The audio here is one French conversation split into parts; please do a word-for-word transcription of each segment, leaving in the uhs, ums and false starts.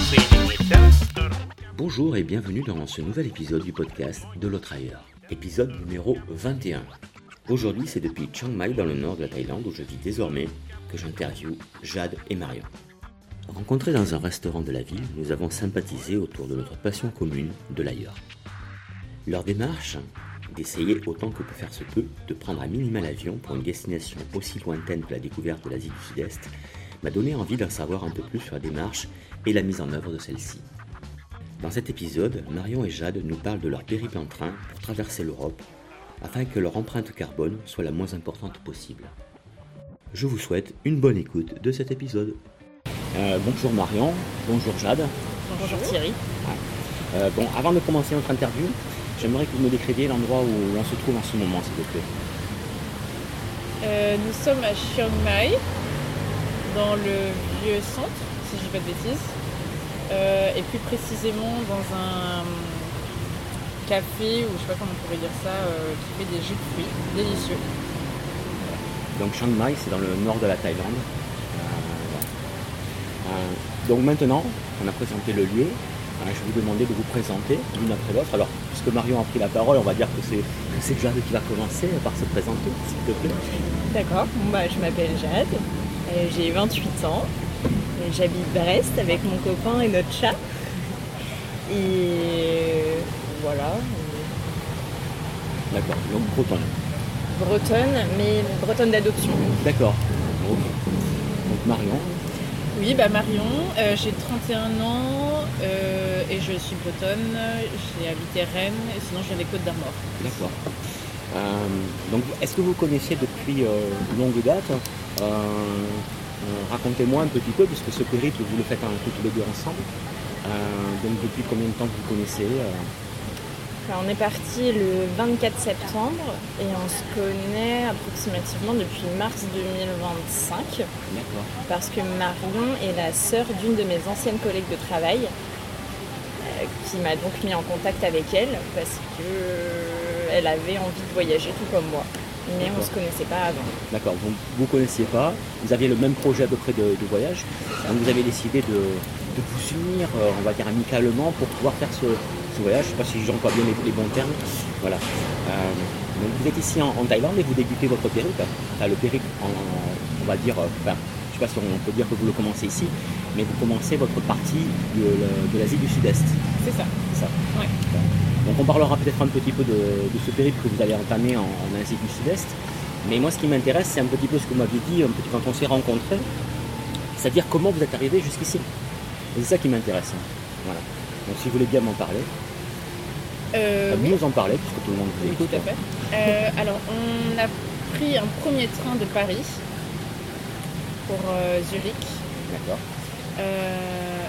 Bonjour et bienvenue dans ce nouvel épisode du podcast de l'autre ailleurs, épisode numéro vingt et un. Aujourd'hui, c'est depuis Chiang Mai dans le nord de la Thaïlande où je vis désormais que j'interviewe Jade et Marion. Rencontrés dans un restaurant de la ville, nous avons sympathisé autour de notre passion commune de l'ailleurs. Leur démarche, d'essayer autant que peut faire se peut de prendre à minima l'avion pour une destination aussi lointaine que la découverte de l'Asie du Sud-Est, m'a donné envie d'en savoir un peu plus sur la démarche et la mise en œuvre de celle-ci. Dans cet épisode, Marion et Jade nous parlent de leur périple en train pour traverser l'Europe, afin que leur empreinte carbone soit la moins importante possible. Je vous souhaite une bonne écoute de cet épisode. Euh, bonjour Marion, bonjour Jade. Bonjour Thierry. Ouais. Euh, bon, avant de commencer notre interview, j'aimerais que vous me décriviez l'endroit où on se trouve en ce moment, s'il vous plaît. Euh, nous sommes à Chiang Mai, dans le vieux centre, si je ne dis pas de bêtises, euh, et plus précisément dans un café, ou je ne sais pas comment on pourrait dire ça, euh, qui fait des jus de fruits délicieux. Donc Chiang Mai, c'est dans le nord de la Thaïlande. Euh, euh, donc maintenant, on a présenté le lieu. Euh, je vais vous demander de vous présenter l'une après l'autre. Alors, puisque Marion a pris la parole, on va dire que c'est, que c'est Jade qui va commencer par se présenter, s'il te plaît. D'accord, bon, bah, je m'appelle Jade, euh, j'ai vingt-huit ans, et j'habite Brest avec mon copain et notre chat. Et voilà. D'accord, donc bretonne. Bretonne, mais bretonne d'adoption. D'accord. Ok. Donc Marion. Oui, bah Marion, euh, j'ai trente et un ans euh, et je suis bretonne, j'ai habité Rennes et sinon je viens des Côtes d'Armor. D'accord. Euh, donc est-ce que vous connaissiez depuis euh, longue date euh, euh, racontez-moi un petit peu, puisque ce périple vous le faites un peu tous les deux ensemble. Euh, donc depuis combien de temps vous connaissez euh... Alors, on est parti le vingt-quatre septembre et on se connaît approximativement depuis mars deux mille vingt-cinq. D'accord. Parce que Marion est la sœur d'une de mes anciennes collègues de travail euh, qui m'a donc mis en contact avec elle parce qu'elle avait envie de voyager tout comme moi. Mais D'accord. on ne se connaissait pas avant. D'accord, donc vous ne connaissiez pas, vous aviez le même projet à peu près de, de voyage, donc vous avez décidé de, de vous unir, euh, on va dire amicalement, pour pouvoir faire ce, ce voyage. Je ne sais pas si j'emploie bien les, les bons termes. Voilà. Euh, donc vous êtes ici en, en Thaïlande et vous débutez votre périple. Enfin, le périple, en, on va dire, euh, enfin, je ne sais pas si on peut dire que vous le commencez ici, mais vous commencez votre partie de, de l'Asie du Sud-Est. C'est ça. C'est ça. Ouais. Donc on parlera peut-être un petit peu de, de ce périple que vous allez entamer en, en Asie du Sud-Est. Mais moi ce qui m'intéresse, c'est un petit peu ce que vous m'aviez dit un petit quand on s'est rencontrés, c'est-à-dire comment vous êtes arrivé jusqu'ici. Et c'est ça qui m'intéresse. Voilà. Donc si vous voulez bien m'en parler, Euh, vous nous en parler, puisque tout le monde vous oui, écoute. tout à fait. Euh, alors, on a pris un premier train de Paris pour euh, Zurich. D'accord. Euh,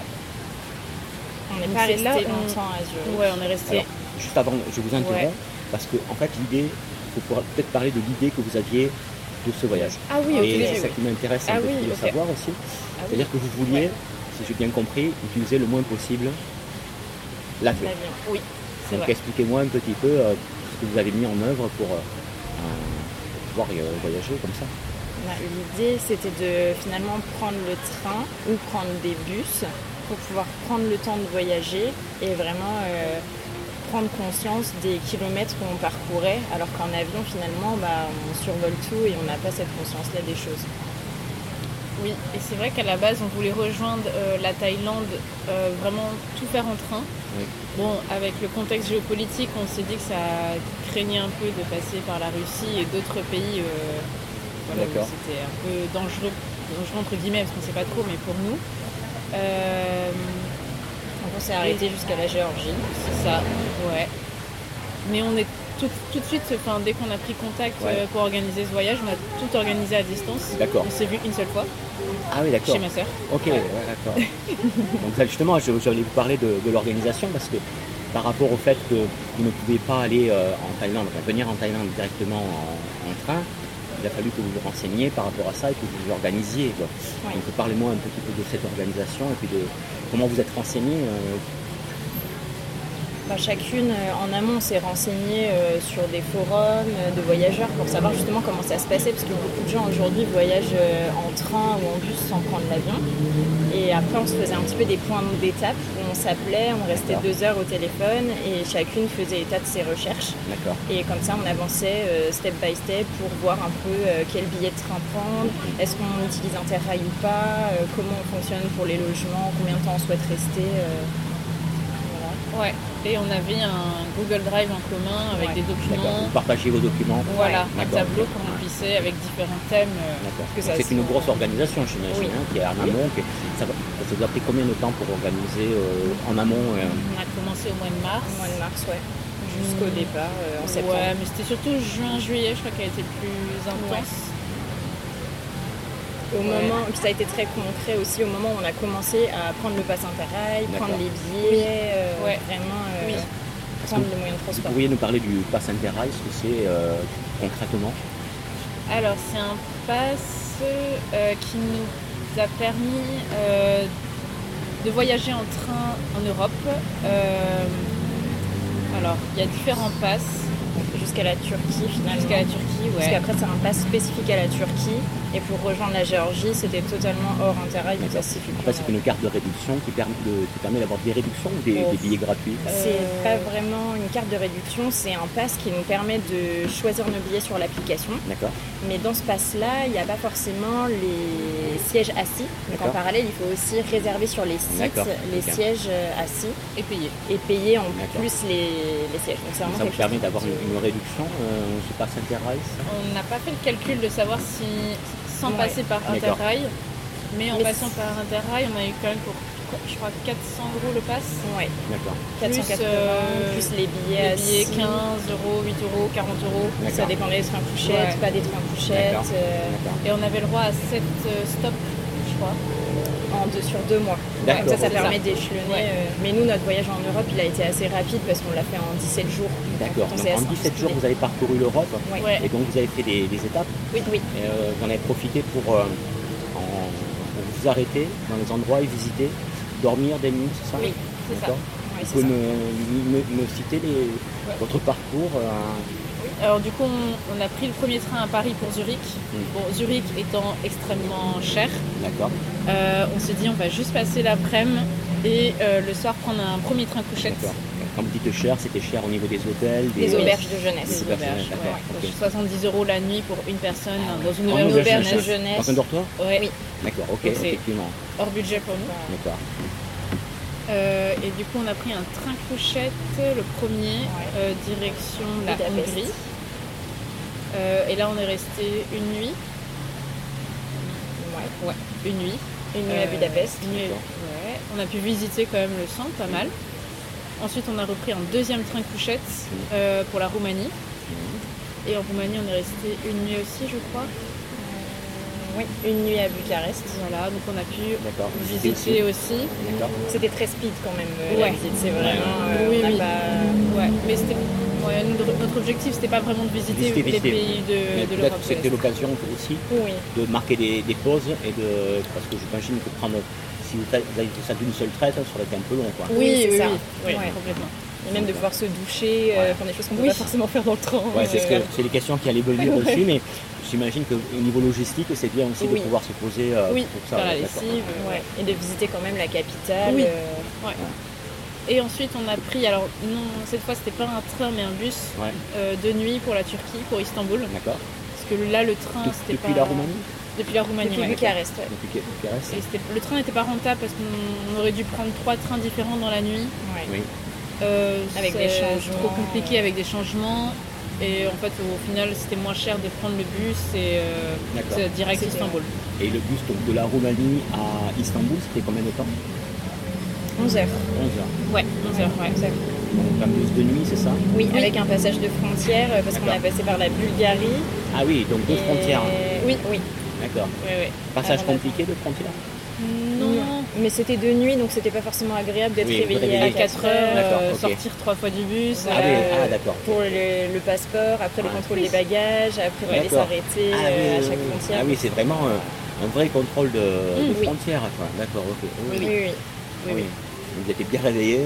On n'est Donc pas c'est resté là, on- longtemps à Zurich. ouais, on est resté. Alors, juste avant, je vous interromps, Ouais. parce que en fait l'idée, il faut pouvoir peut-être parler de l'idée que vous aviez de ce voyage. Ah oui, ok. Et c'est oui. ça qui m'intéresse un Ah peu oui, de ok. savoir aussi. Ah oui. C'est-à-dire que vous vouliez, si j'ai bien compris, utiliser le moins possible l'avion. L'avion. Oui, c'est Donc vrai. expliquez-moi un petit peu euh, ce que vous avez mis en œuvre pour, euh, pour pouvoir euh, voyager comme ça. Bah, l'idée, c'était de finalement prendre le train ou prendre des bus pour pouvoir prendre le temps de voyager et vraiment euh, prendre conscience des kilomètres qu'on parcourait, alors qu'en avion, finalement, bah, on survole tout et on n'a pas cette conscience-là des choses. Oui, et c'est vrai qu'à la base, on voulait rejoindre euh, la Thaïlande, euh, vraiment tout faire en train. Oui. Bon, avec le contexte géopolitique, on s'est dit que ça craignait un peu de passer par la Russie et d'autres pays euh, voilà, où D'accord. c'était un peu dangereux, dangereux entre guillemets, parce qu'on ne sait pas trop, mais pour nous. Euh, Donc on s'est arrêté jusqu'à la Géorgie. c'est ça, ouais. Mais on est tout, tout de suite, enfin, dès qu'on a pris contact Ouais. euh, pour organiser ce voyage, on a tout organisé à distance. D'accord. On s'est vu une seule fois, Ah oui, d'accord. chez ma sœur. Ok, ouais, d'accord. Donc ça, justement, je, j'allais vous parler de, de l'organisation parce que par rapport au fait que vous ne pouvez pas aller euh, en Thaïlande, enfin, venir en Thaïlande directement en, en train, il a fallu que vous vous renseigniez par rapport à ça et que vous vous organisiez. Quoi. Oui. Donc parlez-moi un petit peu de cette organisation et puis de comment vous êtes renseigné. Euh... Bah, chacune, euh, en amont, s'est renseignée euh, sur des forums euh, de voyageurs pour savoir justement comment ça se passait, parce que beaucoup de gens aujourd'hui voyagent euh, en train ou en bus sans prendre l'avion. Et après, on se faisait un petit peu des points d'étape où on s'appelait, on restait D'accord. deux heures au téléphone et chacune faisait état de ses recherches. D'accord. Et comme ça, on avançait euh, step by step pour voir un peu euh, quel billet de train prendre, est-ce qu'on utilise Interrail ou pas, euh, comment on fonctionne pour les logements, combien de temps on souhaite rester. euh, voilà. Ouais. Et on avait un Google Drive en commun avec Ouais. des D'accord. documents. Vous partagez vos documents. Voilà, un D'accord. tableau qu'on remplissait avec différents thèmes. euh, D'accord. que ça C'est se- une grosse organisation, j'imagine, Oui. hein, qui est en amont. qui- Ça, va- ça vous a pris combien de temps pour organiser euh, en amont euh, On a commencé au mois de mars. Au mois de mars, ouais. Jusqu'au Mmh. départ, euh, en septembre. Ouais, mais c'était surtout juin-juillet, je crois qu'elle a été le plus intense. Au Ouais. moment, puis ça a été très concret aussi au moment où on a commencé à prendre le pass Interrail, D'accord. prendre les billets, euh, Ouais. vraiment euh, Oui. prendre les moyens de Vous transport. pourriez nous parler du pass Interrail, ce que c'est euh, concrètement? Alors, c'est un pass euh, qui nous a permis euh, de voyager en train en Europe. Euh, alors, il y a différents passes Jusqu'à la Turquie finalement. jusqu'à la Turquie, Parce ouais. qu'après c'est un pass spécifique à la Turquie et pour rejoindre la Géorgie c'était totalement hors Interrail, donc ça se situe En plus fait, en c'est une carte de réduction qui permet, de- qui permet d'avoir des réductions ou des, Oh. des billets gratuits. C'est Euh, pas vraiment une carte de réduction, c'est un pass qui nous permet de choisir nos billets sur l'application. D'accord. Mais dans ce pass-là, il n'y a pas forcément les sièges assis. Donc en D'accord. parallèle, il faut aussi réserver sur les sites D'accord. les Ok. sièges euh, assis Et payé. et payer en D'accord. plus les, les sièges. Donc c'est vraiment Ça vous quelque chose permet qui- d'avoir une, une réduction, euh, ce pass Interrail, ça? On n'a pas fait le calcul de savoir si, sans Ouais. passer par D'accord. Interrail, mais en Mais passant par Interrail, on a eu quand même pour, je crois, quatre cents euros le pass. Ouais, D'accord. quatre cent quatre-vingts, euh, plus les billets Les billets assis. quinze euros, huit euros, quarante euros. Ça D'accord. dépendait des trains couchettes, Ouais. pas des trains couchettes. D'accord. euh, D'accord. Et on avait le droit à sept stops, je crois. en deux, sur deux mois. D'accord. Comme ça, ça C'est permet ça. d'échelonner. Ouais. euh, Mais nous, notre voyage en Europe, il a été assez rapide parce qu'on l'a fait en dix-sept jours. D'accord. On Donc s'est en assez dix-sept jours, inspiré. vous avez parcouru l'Europe Ouais. Ouais. et donc vous avez fait des, des étapes. Oui, oui. Et, euh, vous en avez profité pour, euh, en- pour vous arrêter dans les endroits et visiter, dormir des nuits, c'est ça? Oui, c'est ça. D'accord. Ouais, Vous c'est pouvez ça. me, me- me citer les- votre parcours euh, Alors du coup, on, on a pris le premier train à Paris pour Zurich. Mm. Bon, Zurich étant extrêmement cher, D'accord. euh, on s'est dit on va juste passer l'après-midi et euh, le soir prendre un premier train couchette. D'accord. Quand vous dites cher, c'était cher au niveau des hôtels, Les des auberges de Des jeunesse. Des auberges, auberges, d'accord, ouais. ok. soixante-dix euros la nuit pour une personne Ah dans une En auberge, auberge de de jeunesse. jeunesse. Dans un dortoir? Ouais, Oui. D'accord, ok, Donc c'est- effectivement. hors budget pour nous. D'accord. Euh, et du coup, on a pris un train couchette, le premier, Ouais. euh, direction la Budapest. Hongrie. Euh, et là, on est resté une nuit. Ouais. Ouais, une nuit. Une nuit à Euh, Budapest. une nuit- D'accord. ouais. On a pu visiter quand même le centre, pas mal. Ensuite, on a repris un deuxième train couchette euh, pour la Roumanie. Et en Roumanie, on est resté une nuit aussi, je crois. Oui, une nuit à Bucarest. Voilà, donc on a pu D'accord. visiter aussi. D'accord. C'était très speed quand même euh, la Ouais. visite. C'est vraiment. Ouais. euh, Oui, on n'a oui. pas- Ouais, mais c'était ouais, notre, notre objectif, c'était pas vraiment de visiter, Visiter, les visiter. pays de, Mais de peut-être l'Europe. que c'était l'occasion aussi Oui. de marquer des, des pauses et de. Parce que j'imagine que prendre. Si vous avez fait ça d'une seule traite, ça aurait été un peu long, quoi. Oui, c'est oui, ça. oui, oui, Ouais. complètement. Et même de pouvoir se doucher, euh, Ouais. faire des choses qu'on ne Oui. peut pas forcément faire dans le train. Ouais, c'est, ce que- Euh, c'est les questions qui allaient venir Ouais. aussi, mais j'imagine qu'au niveau logistique, c'est bien aussi Oui. de pouvoir se poser euh, Oui, pour ça. faire la ouais, d'accord. lessive. Ouais. Et de visiter quand même la capitale. Oui. euh, Ouais. Et ensuite, on a pris, alors non, cette fois, c'était pas un train, mais un bus Ouais, euh, de nuit pour la Turquie, pour Istanbul. d'accord. Parce que là, le train, De- c'était depuis pas. la Roumanie Depuis la Roumanie, Depuis ouais. Bucarest, ouais. Depuis Bucarest. Et c'était- le train n'était pas rentable parce qu'on aurait dû prendre trois trains différents dans la nuit. Ouais. Oui, Euh, Avec c'est des changements. trop compliqué avec des changements. Et en fait, au final, c'était moins cher de prendre le bus et euh, D'accord. c'est direct C'était- Istanbul. Et le bus donc, de la Roumanie à Istanbul, c'était combien de temps? onze heures. onze heures. Ouais, onze heures, ouais. Donc un bus de nuit, c'est ça? Oui, avec un passage de frontière euh, parce qu'on a D'accord. passé par la Bulgarie. Ah oui, donc deux et- frontières. Oui, oui. D'accord. Ouais, ouais. Passage Avant compliqué de frontière? Non, Mais c'était de nuit, donc c'était pas forcément agréable d'être Oui, réveillé réveillé. à à quatre heures, D'accord, euh, ok. sortir trois fois du bus. Voilà, Ah oui, euh, ah, d'accord. pour le, le passeport, après le Ah, contrôle oui. des bagages, après il fallait D'accord. s'arrêter Ah, euh, oui, à oui, chaque oui. frontière. Ah oui, c'est vraiment euh, un vrai contrôle de, de oui. frontière. Quoi. D'accord, ok. Oui, oui, oui. Ah oui. Vous étiez bien réveillé.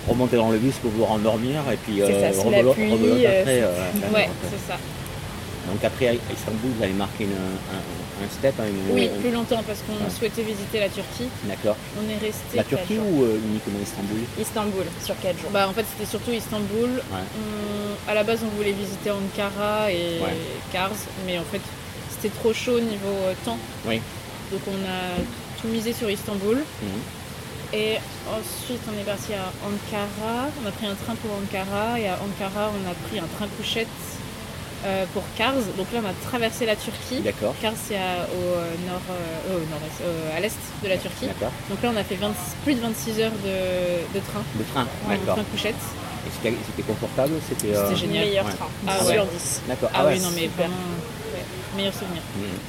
remonter dans le bus pour vous rendormir et puis C'est euh, ça, sous rebelote, la pluie, rebelote euh, après. Euh, Ouais, d'accord. c'est ça. Donc après à Istanbul, vous avez marqué une, un, un step, hein, une, Oui, une- plus longtemps parce qu'on Ouais. souhaitait visiter la Turquie. D'accord. On est resté La quatre Turquie jours. ou euh, uniquement Istanbul? Istanbul, sur quatre jours. Bah, en fait, c'était surtout Istanbul. Ouais. On- À la base, on voulait visiter Ankara et Ouais. Kars, mais en fait, c'était trop chaud niveau euh, temps. Oui. Donc, on a tout misé sur Istanbul. Mhm. Et ensuite, on est parti à Ankara. On a pris un train pour Ankara. Et à Ankara, on a pris un train couchette euh, pour Kars. Donc là, on a traversé la Turquie. D'accord. Kars, c'est à- au euh, nord, euh, au nord-est, euh, à l'est de la Turquie. D'accord. Donc là, on a fait vingt plus de vingt-six heures de, de train. Le train. En D'accord. train couchette. Et c'était, c'était confortable? C'était, euh, C'était génial. Meilleur Ouais. train, Ah dix ouais. sur dix. D'accord. Ah, ouais, oui, non, mais super. vraiment, ouais, meilleur souvenir. Mhm.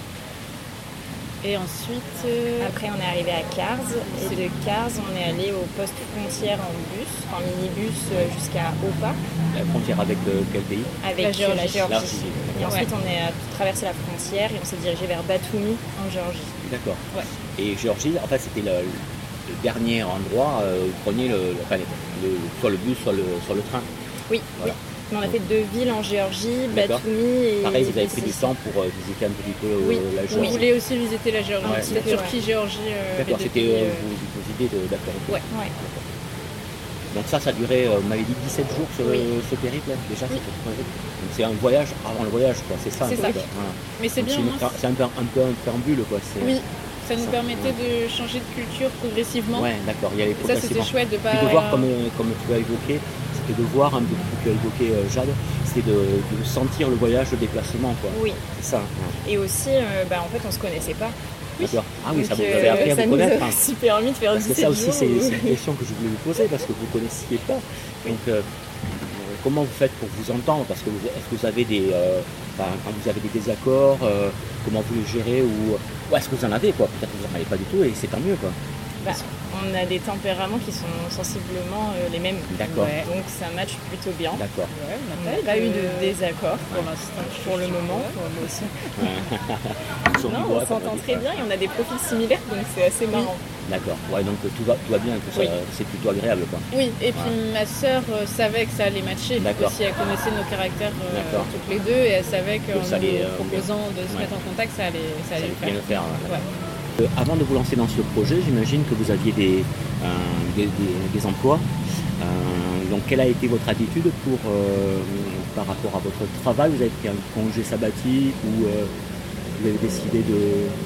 Et ensuite, euh, Après, on est arrivé à Kars et de Kars, on est allé au poste frontière en bus, en minibus euh, jusqu'à Opa La frontière avec euh, quel pays? avec La euh, Géorgie. la Géorgie. L'Argélie. Et ensuite, on est euh, traversé la frontière et on s'est dirigé vers Batumi en Géorgie. D'accord. Ouais. Et Géorgie, en fait, c'était le, le dernier endroit euh, où vous preniez le, le, enfin, le- soit le bus, soit le, soit le train. Oui, Voilà. oui. Mais on a fait deux villes en Géorgie, D'accord. Batumi et Pareil, vous avez pris du Tbilissi. temps pour euh, visiter un petit peu euh, Oui. la on Géorgie. voulait aussi visiter la Géorgie. Ouais. C'était Ouais. Turquie, Géorgie. euh, D'accord, les deux c'était pays, euh, euh, vos, vos idées de, d'accord. ok. Ouais. Ouais. Donc ça, ça durait, euh, vous m'avez dit dix-sept jours ce, Oui. ce périple, déjà. Oui. c'est- Donc c'est un voyage avant le voyage, quoi. C'est ça. C'est un peu, ça. quoi. Voilà. Mais c'est Donc bien, une- moi. c'est un peu un, peu un préambule, quoi. C'est, Oui, ça nous Ça, permettait de changer de culture progressivement. Ouais, d'accord. Il y avait Et ça, c'était progressivement. chouette de pas. Puis de voir, comme, euh, comme tu as évoqué, c'était de voir un peu, tu as évoqué euh, Jade, c'était de, de sentir le voyage, le déplacement, quoi. Oui. C'est ça. ouais. Et aussi, euh, bah, en fait, on se connaissait pas. D'accord. Ah oui, ça Donc, vous avez appris à ça vous nous connaître. a hein. aussi permis de faire Parce que dix-sept ça aussi, jours c'est, où- c'est une question que je voulais vous poser parce que vous ne connaissiez pas. Donc, euh, comment vous faites pour vous entendre? Parce que vous, est-ce que vous avez des, euh, enfin, quand vous avez des désaccords, euh, comment vous les gérez ou, ou est-ce que vous en avez quoi? Peut-être que vous n'en avez pas du tout et c'est tant mieux quoi. Bah, on a des tempéraments qui sont sensiblement euh, les mêmes. D'accord. Ouais. Donc ça match plutôt bien. D'accord. Ouais, on On n'a n'a pas eu de désaccord pour l'instant. pour le moment. Ouais, moi aussi. Ils sont Non, du bois, on comme s'entend dit. très bien et on a des profils similaires, donc c'est assez marrant. D'accord. Ouais, donc tout va, tout va bien, tout ça, Oui. c'est plutôt agréable quoi. Oui, et puis ma sœur euh, savait que ça allait matcher. D'accord. Aussi, elle connaissait nos caractères euh, D'accord. toutes les deux et elle savait qu'en ça nous allait, euh, proposant de se ouais. mettre en contact, ça allait, ça Ça allait allait le bien faire. le faire. ouais. Ouais. Euh, avant de vous lancer dans ce projet, j'imagine que vous aviez des, euh, des, des- des emplois. Euh, donc, quelle a été votre attitude pour, euh, par rapport à votre travail? Vous avez pris un congé sabbatique ou euh, vous avez décidé de...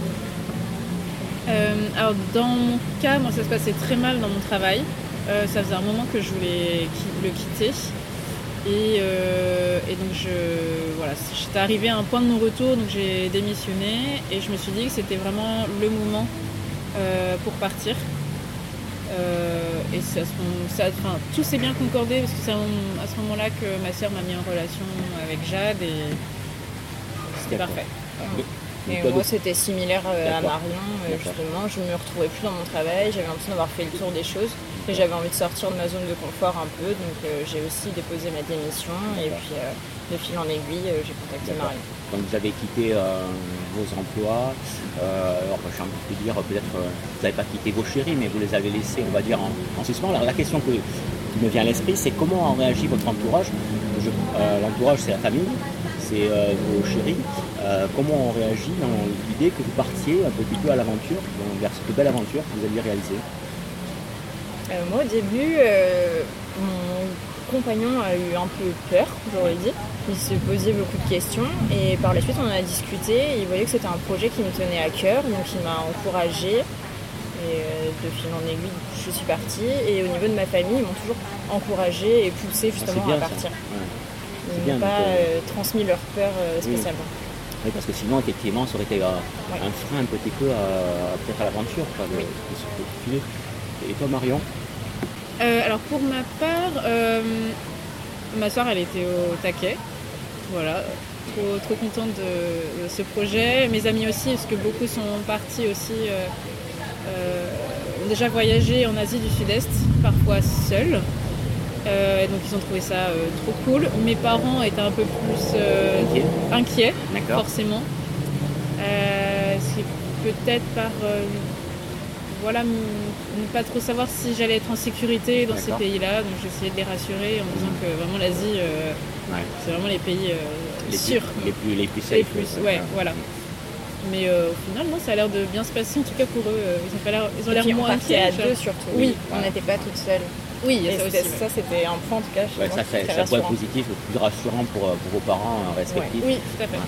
Euh, alors dans mon cas, moi ça se passait très mal dans mon travail. Euh, ça faisait un moment que je voulais qui- le quitter. Et, euh, et donc je, voilà, j'étais arrivée à un point de non-retour, donc j'ai démissionné et je me suis dit que c'était vraiment le moment euh, pour partir. Euh, et c'est à ce moment, ça, enfin, tout s'est bien concordé parce que c'est à, à ce moment-là que ma sœur m'a mis en relation avec Jade et c'était D'accord. parfait. de- Et de- moi, c'était similaire euh, à D'accord. Marion, euh, D'accord. justement. Je me retrouvais plus dans mon travail, j'avais l'impression d'avoir fait le tour des choses. Et j'avais envie de sortir de ma zone de confort un peu, donc euh, j'ai aussi déposé ma démission. Et D'accord. puis, euh, de fil en aiguille, euh, j'ai contacté D'accord. Marion. Quand vous avez quitté euh, vos emplois, euh, alors j'ai envie de dire peut-être euh, vous n'avez pas quitté vos chéris, mais vous les avez laissés, on va dire, en, en suspens. Alors la question que, qui me vient à l'esprit, c'est comment a réagi votre entourage? Je- euh, L'entourage, c'est la famille, c'est euh, vos chéris. Euh, comment on réagit dans l'idée que vous partiez un petit peu à l'aventure, donc, vers cette belle aventure que vous alliez réaliser? Euh, moi, au début, euh, mon compagnon a eu un peu peur, j'aurais dit. Il se posait beaucoup de questions et par la suite, on en a discuté. Il voyait que c'était un projet qui me tenait à cœur, donc il m'a encouragée. Et euh, de fil en aiguille, je suis partie. Et au niveau de ma famille, ils m'ont toujours encouragée et poussée Ah, justement c'est bien à ça. partir. Ouais. Ils C'est n'ont bien, pas donc, euh, euh, transmis leur peur euh, spécialement. Oui, parce que sinon, effectivement, ça aurait été euh, Ouais. un frein un petit peu à, peut-être à l'aventure, quoi, de, Oui. de se postuler. Et toi, Marion? Euh, alors pour ma part, euh, ma soeur elle était au taquet, voilà, trop, trop contente de, de ce projet. Mes amis aussi, parce que beaucoup sont partis aussi, euh, euh, ont déjà voyagé en Asie du Sud-Est, parfois seuls. Euh, donc ils ont trouvé ça euh, trop cool. Mes parents étaient un peu plus euh, Inquiet. voilà, m- ne pas trop savoir si j'allais être en sécurité dans D'accord. ces pays-là. Donc j'essayais de les rassurer en disant que vraiment l'Asie, euh, Ouais. c'est vraiment les pays euh, Les sûrs. plus, les plus, les plus Les safe. plus, euh, ouais, voilà. Mais euh, au final, non, ça a l'air de bien se passer, en tout cas pour eux. euh, Ils ont, pas l'air, ils ont Et l'air puis on moins partait inquiets. à genre. deux surtout. Oui, On voilà. n'était pas toutes seules. Oui, il y a Et ça aussi. c'était- ouais. ça, c'était un point en tout cas. chez Ouais, moi, ça, qui ça, était ça pourrait être rassurant. positif, plus rassurant pour, euh, pour vos parents euh, respectifs. Oui, tout à fait.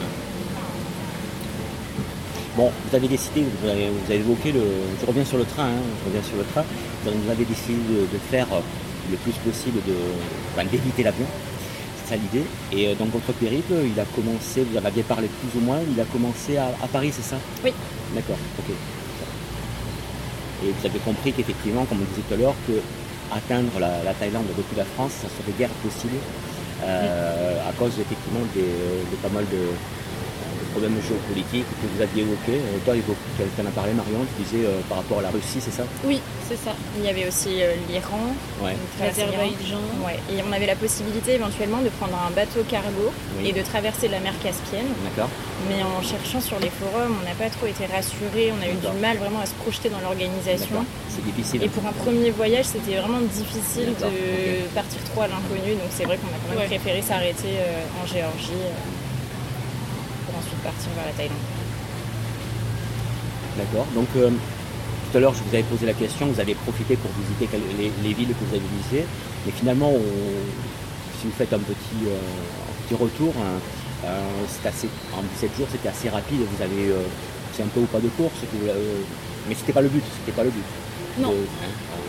Bon, vous avez décidé, vous avez, vous avez évoqué le. Je reviens sur le train, hein, je reviens sur le train. Vous avez décidé de, de faire euh, le plus possible de. Enfin, d'éviter l'avion. C'est ça l'idée. Et euh, donc votre périple, il a commencé, vous en aviez parlé plus ou moins, il a commencé à, à Paris, c'est ça? Oui. D'accord, ok. Et vous avez compris qu'effectivement, comme on disait tout à l'heure, que atteindre la, la Thaïlande depuis la France, ça serait guère possible. Euh, à cause effectivement des, de pas mal de, de problèmes géopolitiques que vous aviez évoqués. Euh, toi, tu en as parlé, Marion, tu disais euh, par rapport à la Russie, c'est ça? Oui, c'est ça. Il y avait aussi euh, l'Iran, Ouais. une traversée l'Iran. L'Azerbaïdjan. Ouais. Et on avait la possibilité éventuellement de prendre un bateau cargo Oui. et de traverser la mer Caspienne. D'accord. Mais en cherchant sur les forums, on n'a pas trop été rassurés. On a eu D'accord. du mal vraiment à se projeter dans l'organisation. D'accord. C'est difficile. Et pour un premier voyage, c'était vraiment difficile D'accord, de partir trop à l'inconnu. Donc c'est vrai qu'on a quand même Ouais. préféré s'arrêter euh, en Géorgie euh, pour ensuite partir vers la Thaïlande. D'accord. Donc, euh, tout à l'heure, je vous avais posé la question, vous avez profité pour visiter quel- les, les villes que vous avez visitées. Mais finalement, on- si vous faites un petit, euh, un petit retour, hein, euh, c'est assez, en dix-sept jours, c'était assez rapide. Vous avez, euh, c'est un peu ou pas de course, que vous, euh, mais c'était pas le but. C'était pas le but. Non. De- hein, euh,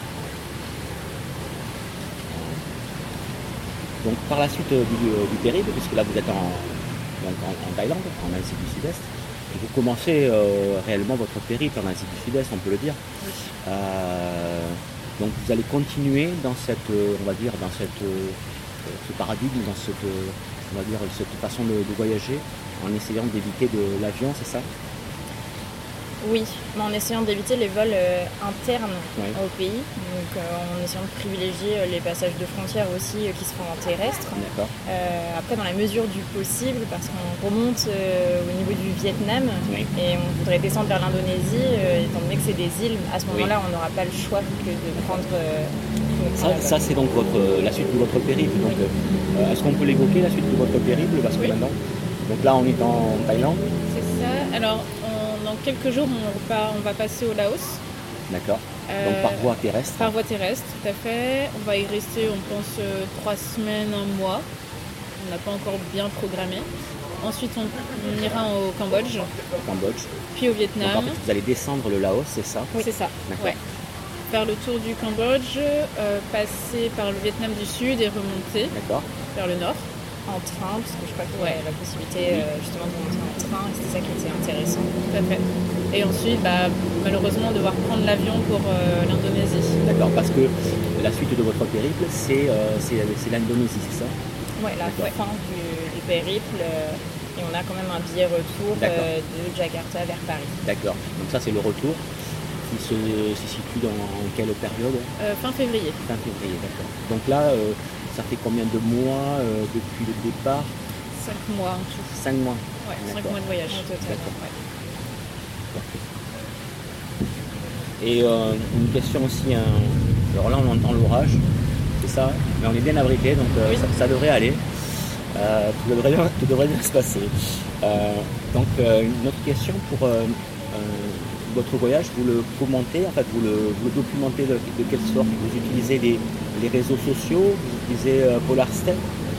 donc, par la suite euh, du, euh, du périple, puisque là vous êtes en, donc en, en Thaïlande, en Asie du Sud-Est, et vous commencez euh, réellement votre périple en Asie du Sud-Est, on peut le dire. Oui. Euh, donc vous allez continuer dans cette, euh, on va dire, dans cette, euh, ce paradigme, dans cette, euh, on va dire, cette façon de, de voyager, en essayant d'éviter de l'avion, c'est ça? Oui, mais en essayant d'éviter les vols euh, internes Ouais. au pays, donc euh, en essayant de privilégier euh, les passages de frontières aussi euh, qui se font en terrestre. D'accord. Euh, après, dans la mesure du possible, parce qu'on remonte euh, au niveau du Vietnam Oui. et on voudrait descendre vers l'Indonésie, euh, étant donné que c'est des îles, à ce moment-là, on n'aura pas le choix que de prendre. euh, de Ça, prendre ça, c'est donc votre, la suite de votre périple. Donc, euh, est-ce qu'on peut l'évoquer, la suite de votre périple? Parce que Oui. maintenant, donc là, on est en Thaïlande. C'est ça. Alors, on- dans quelques jours, on, repart- on va passer au Laos. D'accord. Euh, Donc par voie terrestre. Par voie terrestre, tout à fait. On va y rester, on pense, euh, trois semaines, un mois. On n'a pas encore bien programmé. Ensuite, on, on ira au Cambodge, au Cambodge. puis au Donc en Vietnam. fait, vous allez descendre le Laos, c'est ça? C'est ça. D'accord. Ouais. Faire le tour du Cambodge, euh, passer par le Vietnam du Sud et remonter D'accord. vers le nord. en train, parce que je crois qu'il y Ouais. a la possibilité euh, justement de monter en train, et c'était ça qui était intéressant. Tout à fait. Et ensuite, bah, malheureusement, devoir prendre l'avion pour euh, l'Indonésie. D'accord, parce que la suite de votre périple, c'est euh, c'est c'est l'Indonésie, c'est ça? Ouais, la D'accord. fin du, du périple, euh, et on a quand même un billet retour D'accord. euh, de Jakarta vers Paris. D'accord. Donc ça, c'est le retour qui se, se situe dans quelle période? Euh, fin février. Fin février, d'accord. Donc là, euh, ça fait combien de mois euh, depuis le départ? Cinq mois en tout. Cinq mois. Ouais, cinq D'accord. mois de voyage. Au total. D'accord. Ouais. Parfait. Et euh, une question aussi, hein, alors là on entend l'orage, c'est ça, mais on est bien abrité, donc euh, Oui. ça, ça devrait aller. Euh, tout, devrait bien, tout devrait bien se passer. Euh, donc euh, une autre question pour euh, euh, votre voyage, vous le commentez, en fait vous le, vous le documentez de, de quelle sorte? Vous utilisez les, les réseaux sociaux, vous utilisez euh, Polarstep?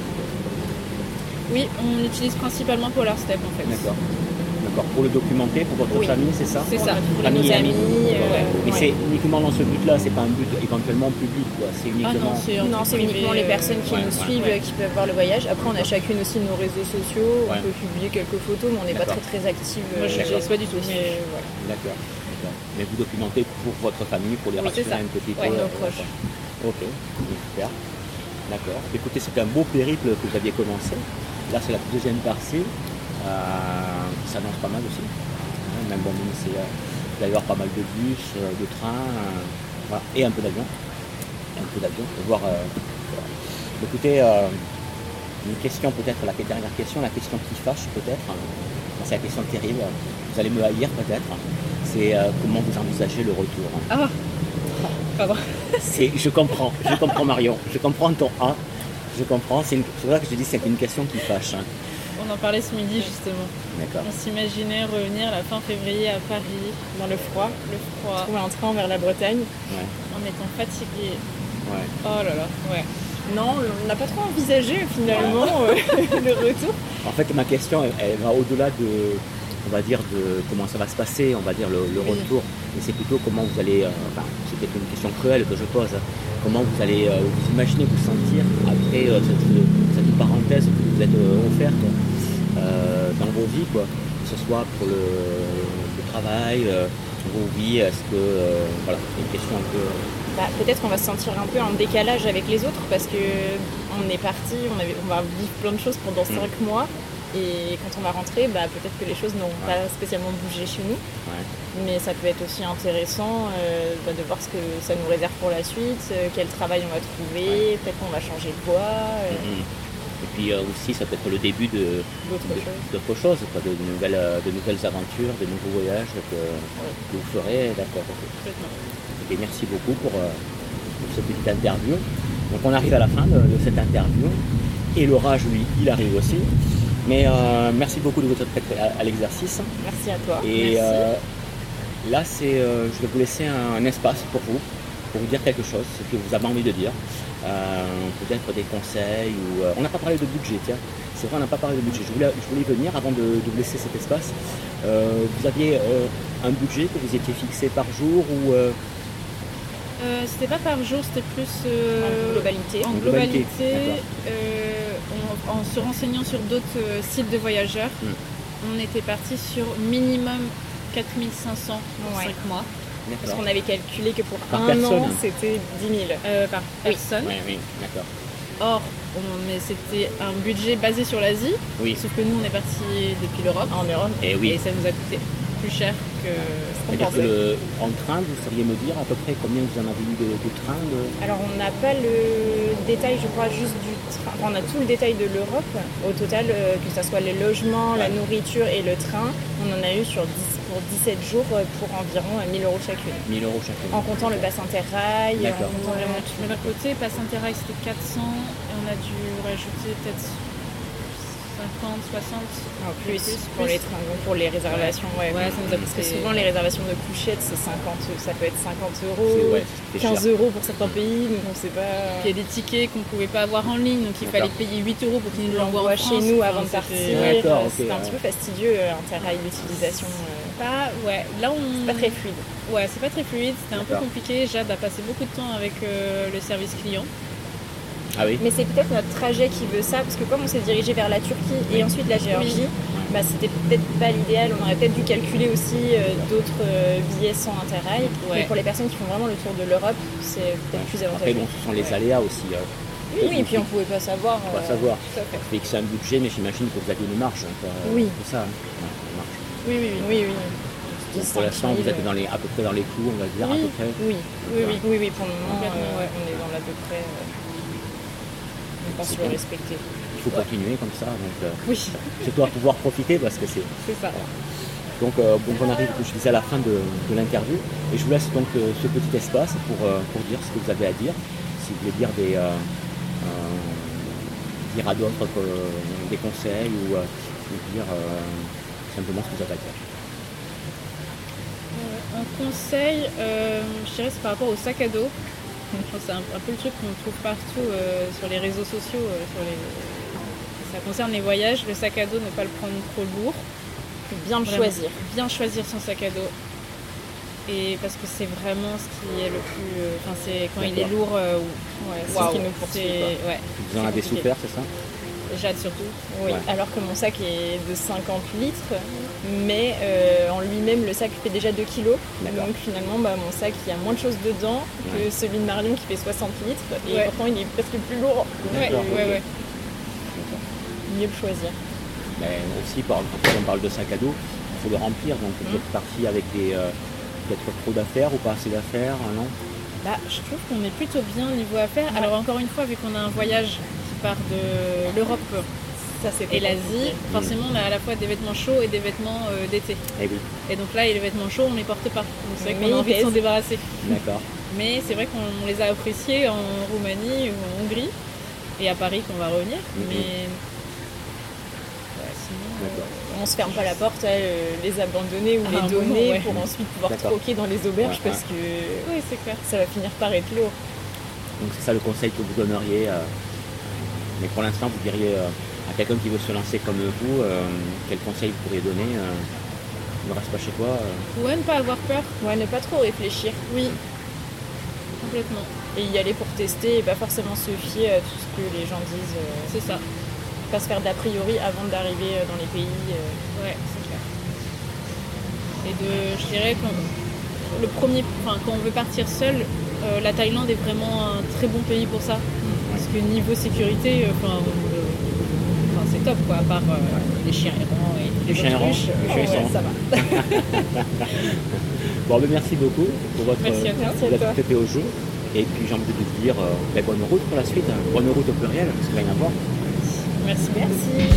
Oui, on utilise principalement Polarstep en fait. D'accord. D'accord. Pour le documenter, pour votre Oui. famille, c'est ça? C'est ça. Pour Famille nos et amis. amis. euh, Ouais. Mais ouais. c'est uniquement dans ce but-là, c'est pas un but éventuellement public, quoi. C'est Ah uniquement. non, c'est Non, c'est uniquement les personnes qui ouais, nous ouais, suivent ouais. euh, qui peuvent voir le voyage. Après, on a chacune aussi nos réseaux sociaux. Ouais. On peut publier quelques photos, mais on n'est pas D'accord. très très active. Moi, je D'accord. ne pas du tout. Mais voilà. D'accord. D'accord. Mais vous documentez pour votre famille, pour les Oui, c'est rassurer ça. un petit Ouais, peu. nos euh, proches. Ok, super. D'accord. Écoutez, c'est un beau périple que vous aviez commencé. Là, c'est la deuxième partie. Euh, ça s'annonce pas mal aussi. Hein, même bon, même c'est, euh, il va y avoir pas mal de bus, euh, de trains, euh, voilà, et un peu d'avion. Un peu d'avion, pour voir. Euh, voilà. Écoutez, euh, une question peut-être, la dernière question, la question qui fâche peut-être. Hein, c'est la question terrible. Vous allez me haïr peut-être. c'est euh, comment vous envisagez le retour. Ah, pardon. C'est, je comprends, je comprends Marion, je comprends ton A, je comprends, c'est, une, c'est vrai que je te dis c'est une question qui fâche. Hein. On en parlait ce midi justement. D'accord. On s'imaginait revenir la fin février à Paris, dans le froid, le froid, trouver un train vers la Bretagne. Ouais. En étant fatigué. Ouais. Oh là là, ouais. Non, on n'a pas trop envisagé finalement euh, le retour. En fait, ma question, elle, elle va au-delà de, on va dire, de comment ça va se passer, on va dire, le, le retour. Mais c'est plutôt comment vous allez, euh, enfin, c'est peut-être une question cruelle que je pose, hein. Comment vous allez euh, vous imaginer vous sentir après euh, cette, cette parenthèse que vous êtes euh, offerte euh, dans vos vies, quoi. Que ce soit pour le, le travail, euh, vos vies, est-ce que, euh, voilà, c'est une question un peu... Bah, peut-être qu'on va se sentir un peu en décalage avec les autres parce que on est parti, on, avait, on va vivre plein de choses pendant cinq mmh. mois et quand on va rentrer, bah, peut-être que les choses n'ont ouais. pas spécialement bougé chez nous. Ouais. Mais ça peut être aussi intéressant euh, bah, de voir ce que ça nous réserve pour la suite, euh, quel travail on va trouver, ouais. peut-être qu'on va changer de voie. Euh... Mmh. Et puis euh, aussi, ça peut être le début de, d'autres de, choses, d'autres choses quoi, de, nouvelles, de nouvelles aventures, de nouveaux voyages que, ouais. que vous ferez. D'accord. Et merci beaucoup pour, euh, pour cette petite interview. Donc on arrive à la fin de, de cette interview. Et l'orage, lui, il arrive aussi. Mais euh, merci beaucoup de votre prêt à, à l'exercice. Merci à toi. Et euh, là, c'est, euh, je vais vous laisser un, un espace pour vous, pour vous dire quelque chose, ce que vous avez envie de dire. Euh, peut-être des conseils ou euh, on n'a pas parlé de budget, tiens, c'est vrai, on n'a pas parlé de budget. Je voulais, je voulais venir avant de, de vous laisser cet espace. Euh, vous aviez euh, un budget que vous étiez fixé par jour ou euh... Euh, c'était pas par jour, c'était plus euh, en globalité. En globalité, euh, en, en se renseignant sur d'autres euh, sites de voyageurs, hmm. on était parti sur minimum quatre mille cinq cents pour ouais. cinq mois. D'accord. Parce qu'on avait calculé que pour par un personne. an, c'était dix mille euh, par oui. personne. Oui, oui, d'accord. Or, on, mais c'était un budget basé sur l'Asie, oui. sauf que nous, on est parti depuis l'Europe. En Europe. Et, oui. et ça nous a coûté plus cher que ce qu'on pensait. Le, en train, vous sauriez me dire à peu près combien vous en avez eu de, de train de... Alors, on n'a pas le détail, je crois, juste du train. Enfin, on a tout le détail de l'Europe. Au total, euh, que ce soit les logements, ouais. la nourriture et le train, on en a eu sur dix, pour dix-sept jours pour environ mille euros chacune. mille euros chacune. En comptant le pass Interrail. D'accord. En comptant vraiment tout. Mais d'un côté, pass Interrail, c'était quatre cents et on a dû rajouter peut-être cinquante, soixante en plus, plus pour plus. les trains, pour les réservations, ouais. ouais ça nous a parce que souvent les réservations de couchettes, c'est cinquante, ça peut être cinquante euros, ouais, quinze euros pour certains pays, donc on sait pas. Il y a des tickets qu'on pouvait pas avoir en ligne, donc il D'accord. fallait payer huit euros pour qu'ils nous l'envoient chez nous avant de partir. D'accord, okay, c'était un ouais. petit peu fastidieux, euh, Interrail, l'utilisation. Euh... Pas, ouais, là on. C'est pas très fluide. Ouais, c'est pas très fluide, c'était un peu compliqué. Jade a passé beaucoup de temps avec euh, le service client. Ah oui. Mais c'est peut-être notre trajet qui veut ça, parce que comme on s'est dirigé vers la Turquie et ensuite la Géorgie, oui. bah, c'était peut-être pas l'idéal. On aurait peut-être dû calculer aussi euh, d'autres euh, billets sans Interrail. Ouais. Mais pour les personnes qui font vraiment le tour de l'Europe, c'est peut-être ouais. plus avantageux. Après, bon, ce sont les ouais. aléas aussi. Euh, oui, oui, et puis on pouvait pas savoir. On euh, pas savoir. Et que c'est un budget, mais j'imagine que vous aviez une marge. Hein, quoi, oui. C'est ça, hein. Ouais, marge. Oui, oui, oui. oui, oui. Donc, pour l'instant, vous êtes dans les, à peu près dans les clous, on va dire, oui. à peu près. Oui, oui, oui, oui, oui, pour le moment, euh, ouais. on est dans l'à peu près. Euh... On pense le respecter. Il faut ouais. continuer comme ça. Donc, euh, oui. C'est toi pouvoir profiter parce que c'est. C'est ça. Voilà. Donc, euh, donc on arrive, comme je disais, à la fin de, de l'interview. Et je vous laisse donc euh, ce petit espace pour, euh, pour dire ce que vous avez à dire. Si vous voulez dire des. Euh, euh, dire à d'autres euh, des conseils ou, euh, ou dire euh, simplement ce que vous avez à dire. Un conseil, euh, je dirais, c'est par rapport au sac à dos. C'est un, un peu le truc qu'on trouve partout euh, sur les réseaux sociaux. Euh, sur les... Ça concerne les voyages. Le sac à dos, ne pas le prendre trop lourd. Bien le vraiment, choisir. Bien choisir son sac à dos. Et parce que c'est vraiment ce qui est le plus. Enfin, euh, c'est quand D'accord. il est lourd. Euh, ouais, c'est wow, ce qui nous poursuit. Ouais, vous en avez souffert, c'est ça? Jade surtout. Oui, ouais. Alors que mon sac est de cinquante litres, mais euh, en lui-même, le sac fait déjà deux kilos. Donc finalement, bah, mon sac, il y a moins de choses dedans ouais. que celui de Marion qui fait soixante litres. Et ouais. pourtant, il est presque plus lourd. Ouais, ouais, ouais. Mieux le choisir. Mais aussi, quand on parle de sac à dos, il faut le remplir. Donc vous êtes mmh. parti avec des, euh, peut-être trop d'affaires ou pas assez d'affaires, non? Bah, je trouve qu'on est plutôt bien niveau affaires. Ouais. Alors encore une fois, vu qu'on a un voyage part de l'Europe Ça, c'était Et l'Asie, compliqué. forcément, on a à la fois des vêtements chauds et des vêtements euh, d'été. Eh oui, Et donc là, les vêtements chauds, on les porte pas. Donc c'est vrai Mais qu'on a ils envie de s'en pèsent. débarrasser. d'accord. Mais c'est vrai qu'on les a appréciés en Roumanie ou en Hongrie et à Paris qu'on va revenir. Mhm. Mais ouais, sinon, euh, D'accord. On se ferme pas la porte à euh, les abandonner ou À les un donner moment, ouais. pour ensuite pouvoir D'accord. troquer dans les auberges Ouais, parce que oui, c'est clair. ça va finir par être lourd. Donc c'est ça le conseil que vous donneriez. euh, mais pour l'instant, vous diriez euh, à quelqu'un qui veut se lancer comme vous, euh, quel conseil vous pourriez donner euh, Ne reste pas chez toi. euh, Ouais, ne pas avoir peur. Ouais, ne pas trop réfléchir. Oui, complètement. Et y aller pour tester et pas forcément se fier à tout ce que les gens disent. euh, C'est ça. pas se faire d'a priori avant d'arriver euh, dans les pays. euh. Ouais, c'est clair. Et de, je dirais que le premier, enfin, quand on veut partir seul, euh, la Thaïlande est vraiment un très bon pays pour ça. Parce que niveau sécurité, euh, enfin, euh, enfin, c'est top quoi, à part euh, les chiens errants et Les chiens errants, autruches. les chiens Ouais, errants. ça va. Bon, ben, merci beaucoup pour votre Merci à toi. Merci à vous toi. avez fait au jeu. Et puis j'ai envie de vous dire euh, ben, bonne route pour la suite. hein. Bonne route au pluriel, parce qu'il va y en avoir. Merci. Merci.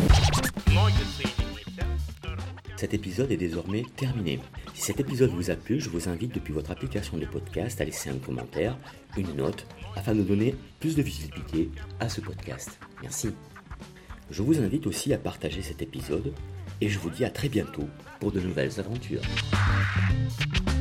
Cet épisode est désormais terminé. Si cet épisode vous a plu, je vous invite depuis votre application de podcast à laisser un commentaire, une note, afin de donner plus de visibilité à ce podcast. Merci. Je vous invite aussi à partager cet épisode et je vous dis à très bientôt pour de nouvelles aventures.